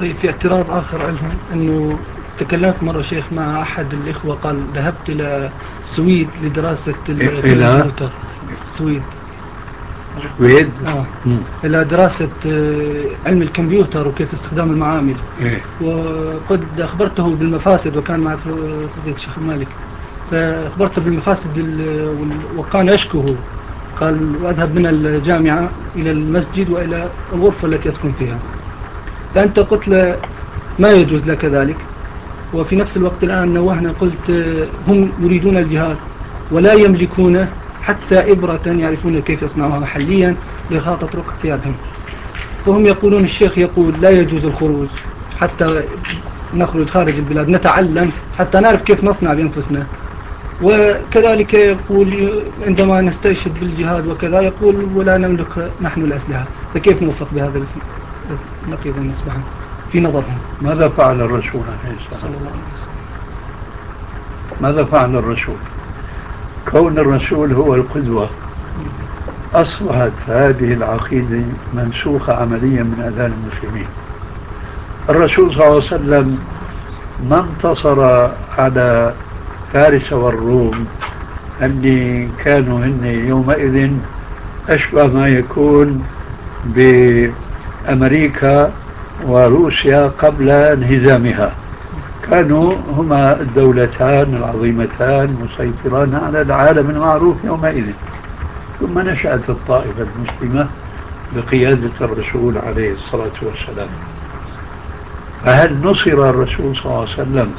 طيب في اعتراض آخر عليهم أنه تكلمت مرة شيخ مع أحد الإخوة قال ذهبت إلى السويد لدراسة الكمبيوتر. السويد إلى دراسة علم الكمبيوتر وكيف استخدام المعامل. وقد أخبرته بالمفاسد وكان مع فضيلة الشيخ المالك فأخبرته بالمفاسد وكان يشكوه قال وأذهب من الجامعة إلى المسجد وإلى الغرفة التي أسكن فيها. فأنت قلت له ما يجوز لك ذلك وفي نفس الوقت الآن نوهنا قلت هم يريدون الجهاد ولا يملكون حتى إبرة يعرفون كيف يصنعوها محليا لخاطة طرق احتياجهم. فهم يقولون الشيخ يقول لا يجوز الخروج حتى نخرج خارج البلاد نتعلم حتى نعرف كيف نصنع بأنفسنا. وكذلك يقول عندما نستشهد بالجهاد وكذا يقول ولا نملك نحن الأسلحة. فكيف نوفق بهذا النقيض والنسبة في نظرهم؟ ماذا فعل الرسول عليه الصلاة والسلام؟ ماذا فعل الرسول؟ كون الرسول هو القدوة أصبحت هذه العقيدة منسوخة عمليا من أذهان المسلمين. الرسول صلى الله عليه وسلم ما انتصر على فارس والروم اللي كانوا هن يومئذ أشبه ما يكون بأمريكا وروسيا قبل انهزامها. كانوا هما الدولتان العظيمتان مسيطران على العالم المعروف يومئذ. ثم نشأت الطائفة المسلمة بقيادة الرسول عليه الصلاة والسلام. فهل نصر الرسول صلى الله عليه وسلم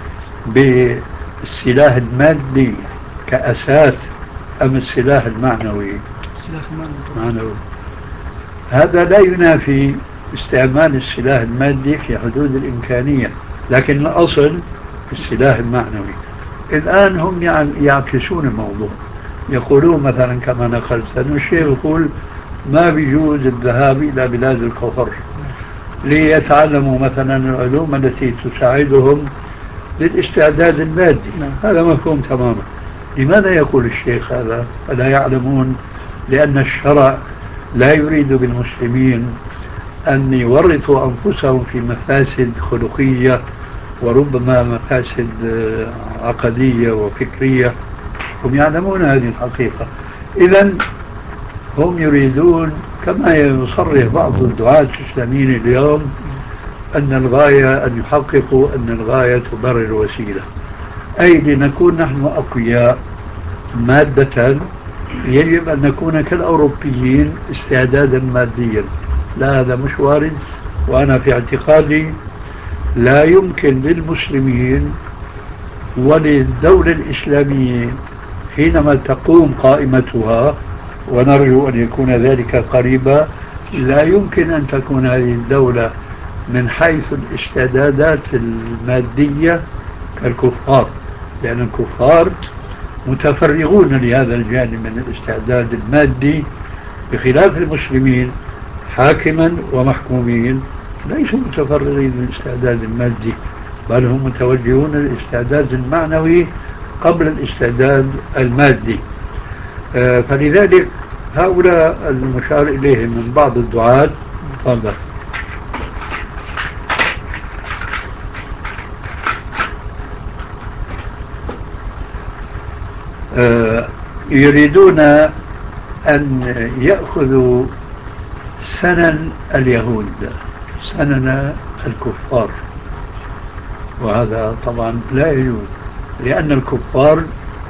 بالسلاح المادي كأساس أم السلاح المعنوي؟ السلاح المعنوي. هذا لا ينافي استعمال السلاح المادي في حدود الإمكانية، لكن الأصل السلاح المعنوي. الآن هم يعكسون الموضوع، يقولون مثلا كما نقلت أنه الشيخ يقول ما بيجوز الذهاب إلى بلاد الكفر ليتعلموا مثلا العلوم التي تساعدهم للاستعداد المادي. هذا مفهوم تماما. لماذا يقول الشيخ هذا؟ ألا يعلمون لأن الشرع لا يريد بالمسلمين أن يورطوا أنفسهم في مفاسد خلقية وربما مفاسد عقدية وفكرية. هم يعلمون هذه الحقيقة. إذن هم يريدون كما يصرح بعض الدعاة الإسلاميين اليوم أن الغاية أن يحققوا أن الغاية تبرر الوسيلة، أي لنكون نحن أقوياء مادة يجب أن نكون كالأوروبيين استعدادا ماديا. لا، هذا مش وارد. وأنا في اعتقادي لا يمكن للمسلمين وللدولة الإسلامية حينما تقوم قائمتها، ونرجو أن يكون ذلك قريبا، لا يمكن أن تكون هذه الدولة من حيث الاستعدادات المادية كالكفار، لأن الكفار متفرغون لهذا الجانب من الاستعداد المادي، بخلاف المسلمين حاكما ومحكومين ليسوا متفرغين للاستعداد المادي، بل هم متوجهون للاستعداد المعنوي قبل الاستعداد المادي. فلذلك هؤلاء المشار إليهم من بعض الدعاة تفضل يريدون أن يأخذوا سنن اليهود، سنن الكفار، وهذا طبعا لا يجوز، لأن الكفار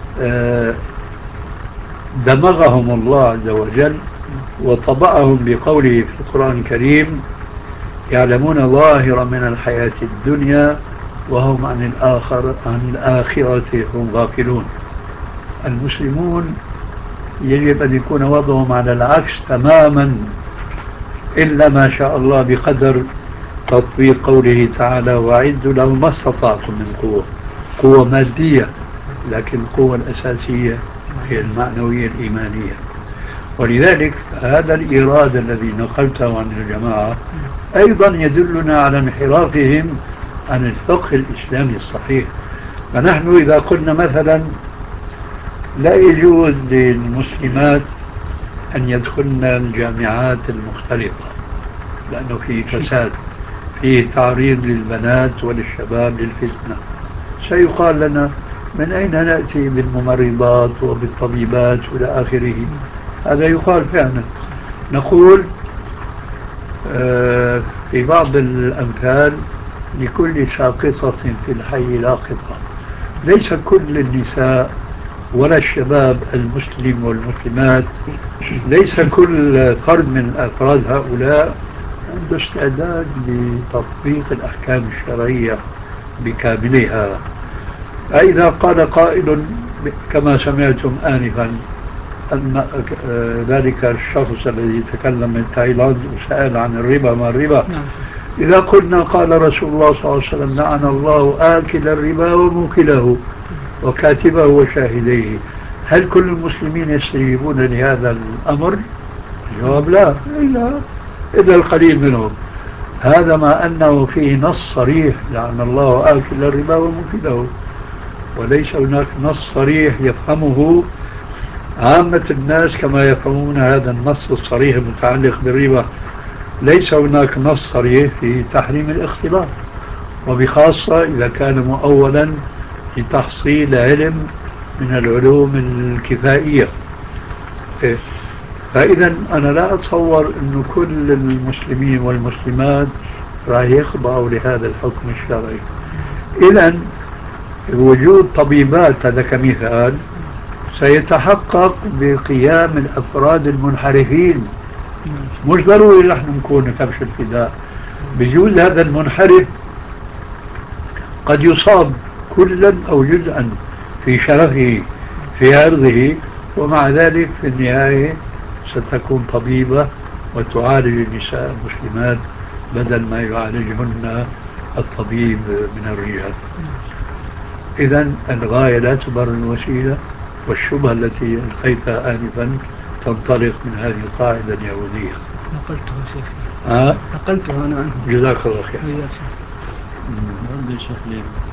دمغهم الله عز وجل وطبعهم بقوله في القرآن الكريم يعلمون ظاهرا من الحياة الدنيا وهم عن الآخرة هم غافلون. المسلمون يجب أن يكون وضعهم على العكس تماما، إلا ما شاء الله بقدر تطبيق قوله تعالى وأعدوا لهم ما استطعتم من قوة، قوة مادية، لكن القوة الأساسية هي المعنوية الإيمانية. ولذلك هذا الإيراد الذي نقلته عن الجماعة أيضا يدلنا على انحرافهم عن الفقه الإسلامي الصحيح. فنحن إذا قلنا مثلا لا يجوز للمسلمات أن يدخلن الجامعات المختلطة لأنه في فساد، فيه تعريض للبنات وللشباب للفتنة، سيقال لنا من أين نأتي بالممرضات وبالطبيبات وإلى آخره. هذا يقال فعلا. نقول في بعض الأمثال لكل ساقطة في الحي لاقطة. ليس كل النساء ولا الشباب المسلم والمسلمات، ليس كل فرد من أفراد هؤلاء عنده استعداد لتطبيق الأحكام الشرعية بكاملها. فإذا قال قائل كما سمعتم آنفا أن ذلك الشخص الذي تكلم من تايلاند وسأل عن الربا ما الربا، إذا قلنا قال رسول الله صلى الله عليه وسلم لعن الله آكل الربا وموكله وكاتبه وشاهديه، هل كل المسلمين يستجيبون لهذا الأمر؟ الجواب لا، إلا القليل منهم. هذا ما أنه فيه نص صريح لعن الله آكل الربا وموكله، وليس هناك نص صريح يفهمه عامة الناس كما يفهمون هذا النص الصريح المتعلق بالربا. ليس هناك نص صريح في تحريم الاختلاط، وبخاصة إذا كان مؤولا لتحصيل علم من العلوم الكفائية. فإذا أنا لا أتصور أن كل المسلمين والمسلمات راح يخضعوا لهذا الحكم الشرعي. إذا وجود طبيبات هذا كمثال سيتحقق بقيام الأفراد المنحرفين، مش ضروري نحن نكون كبش الفداء. بجوز هذا المنحرف قد يصاب كلا أو جزءا في شرفه في عرضه، ومع ذلك في النهاية ستكون طبيبة وتعالج النساء المسلمات بدل ما يعالجهن الطبيب من الرجال. إذن الغاية لا تبرر الوسيلة، والشبهة التي ألقيتها آنفا تنطلق من هذه القاعدة اليهودية. نقلتها شيخ. نقلتها أنا عنه. جزاك الله خير. يا شيخ.